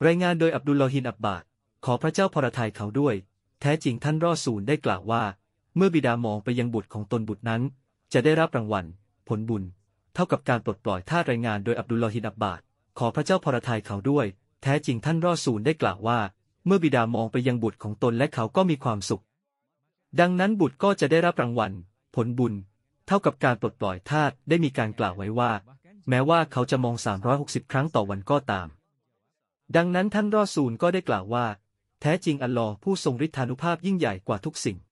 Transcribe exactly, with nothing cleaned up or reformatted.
รายงานโดยอับดุลลอฮินอับบาดขอพระเจ้าพรทัยเขาด้วยแท้จริงท่านรอซูลได้กล่าวว่าเมื่อบิดามองไปยังบุตรของตนบุตรนั้นจะได้รับรางวัลผลบุญเท่ากับการปลดปล่อยทาสรายงานโดยอับดุลลอฮินอับบาดขอพระเจ้าพรทัยเขาด้วยแท้จริงท่านรอซูลได้กล่าวว่าเมื่อบิดามองไปยังบุตรของตนและเขาก็มีความสุขดังนั้นบุตรก็จะได้รับรางวัลผลบุญเท่ากับการปลดปล่อยทาสได้มีการกล่าวไว้ว่าแม้ว่าเขาจะมองสามร้อยหกสิบครั้งต่อวันก็ตามดังนั้นท่านรอซูลก็ได้กล่าวว่าแท้จริงอัลลอฮ์ผู้ทรงฤทธานุภาพยิ่งใหญ่กว่าทุกสิ่ง